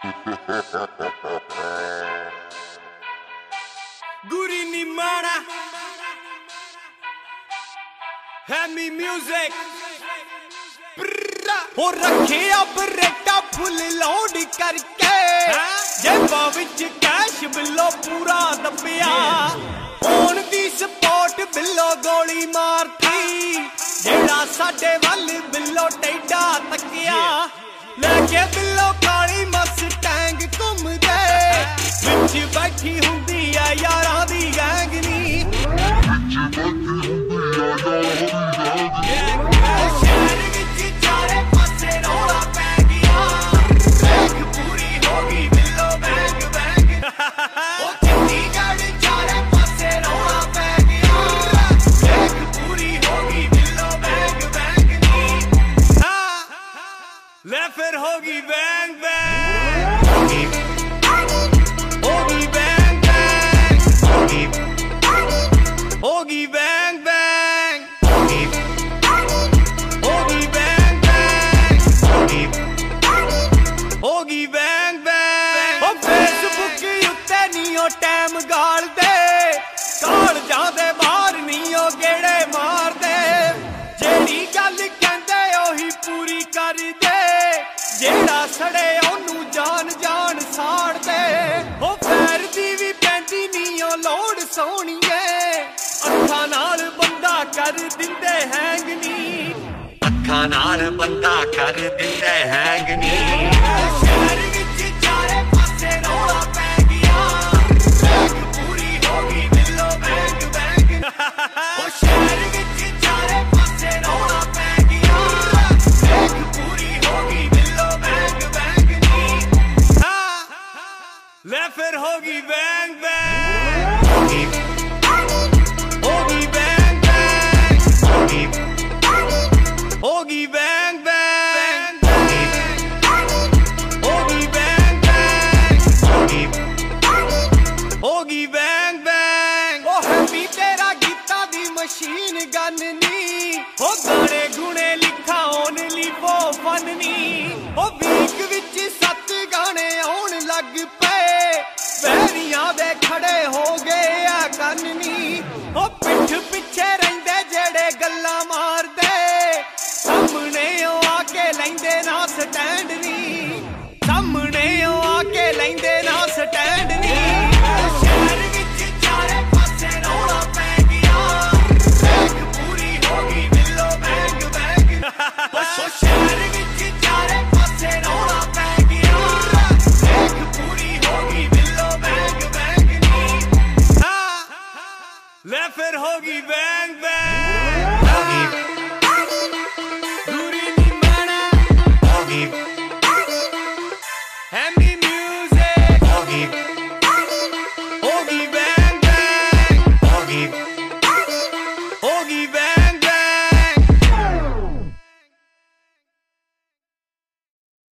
Guri Nimana, Hemi Music. हो रखे Bareta full load करके जेबा विच कैश बिलो पूरा दबिया ऑन दी स्पॉट बिलो गोली मारती जेड़ा साडे वल बिलो टेढ़ा तकिया लेके बिलो काली मस्टैंग घूमदे विच बैठी हुंदी है यारां दी गैंग नी ले फिर होगी बैंग बैंग होगी बैंग बैंग होगी बैंग बैंग होगी बैंग बैंग होगी बैंग बैंग ओ फेसबुक उत्ते नी ओ टाइम गाल दे काल जांदे बाहर नी ओ गेड़े मार दे जेड़ी गल कहंदे ओही पूरी कर दे जेड़ा सड़े ओनू जान जान साड़ दे ओ पैर दी भी पैंदी नी ओ लोड़ सोहणीए अखां नाल बंदा कर दिंदे हैंग नी अखां नाल बंदा कर दिंदे हैंग नी शहर विच चारे पासे रौला पै गया बैंग पूरी हो गई बिल्लो बैंग बैंग ओ शहर विच चारे पासे रौला पै गया बैंग पूरी हो गई ले फिर होगी बैंग बैंग होगी बैंग बैंग होगी बैंग बैंग होगी बैंग बैंग होगी बैंग बैंग ओ हैवी तेरा गीता दी मशीन गन नी ओ गाने गुणे लिखा ओनली वो fun knee O week which 7 गाने आउण लग पे पैरियां दे खड़े हो गए आ कन्नी ओ पिठ पिछे रहिंदे जेड़े गल्लां मारदे सामने ओ आके लैंदे ना स्टैंड नी सामने ओ आके लैंदे ना स्टैंड नी शहर विच चारे पासे रौला पै गया बैंग पूरी हो गई बिल्लो बैंग बैंग ओ शहर विच चारे पासे रौला पै गया बैंग पूरी हो गई ले फिर होगी बैंग